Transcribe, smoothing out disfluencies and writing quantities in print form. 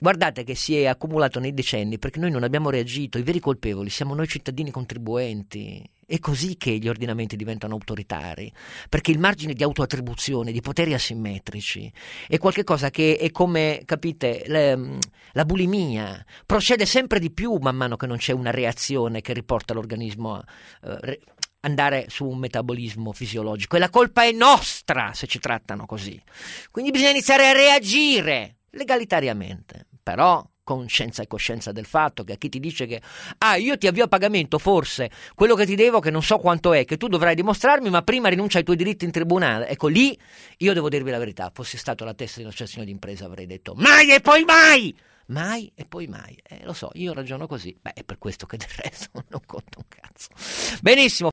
Guardate che si è accumulato nei decenni perché noi non abbiamo reagito, i veri colpevoli siamo noi cittadini contribuenti. È così che gli ordinamenti diventano autoritari, perché il margine di autoattribuzione, di poteri asimmetrici, è qualcosa che è come, capite, la bulimia, procede sempre di più man mano che non c'è una reazione che riporta l'organismo a andare su un metabolismo fisiologico. E la colpa è nostra se ci trattano così. Quindi bisogna iniziare a reagire legalitariamente, però con scienza e coscienza del fatto che a chi ti dice che io ti avvio a pagamento forse quello che ti devo, che non so quanto è, che tu dovrai dimostrarmi, ma prima rinuncia ai tuoi diritti in tribunale, ecco lì io devo dirvi la verità, fossi stato alla testa di un'associazione di impresa avrei detto mai e poi mai, mai e poi mai, lo so, io ragiono così, è per questo che del resto non conta un cazzo. Benissimo.